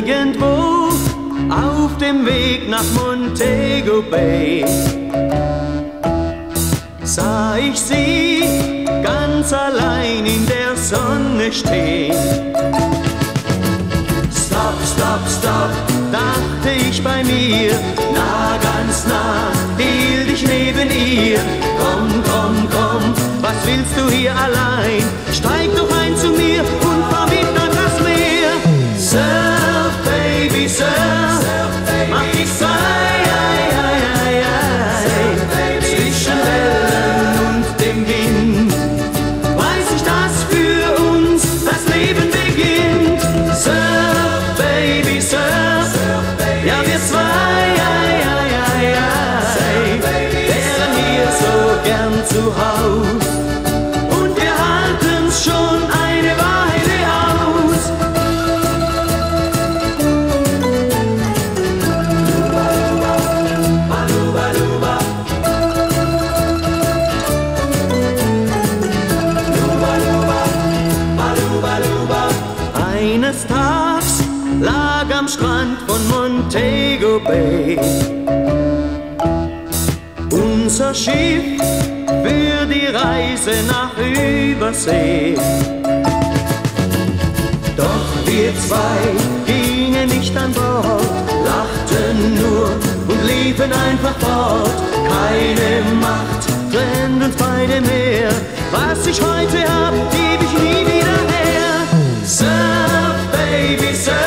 Irgendwo auf dem Weg nach Montego Bay sah ich sie ganz allein in der Sonne stehen. Stop, stop, stop, dachte ich bei mir, nah, ganz nah, hielt ich neben ihr. Komm, komm, komm, was willst du hier allein? Steig doch ein zu mir und fahr mit an das Meer. Surf, Baby, surf, mach dich frei, zwischen Wellen und dem Wind. Weiß ich, dass für uns das Leben beginnt. Surf, Baby, surf, ja wir zwei, wären hier so gern zu Haus. Und wir halten's schon eine Weile aus. Baluba, luba, luba, luba, baluba, luba. Eines Tags lag am Strand von Montego Bay unser Schiff für die Reise nach Übersee. Doch wir zwei gingen nicht an Bord, lachten nur und liefen einfach fort. Keine Macht trennt uns beide mehr. Was ich heute hab, geb ich nie wieder her. Surf, Baby, surf.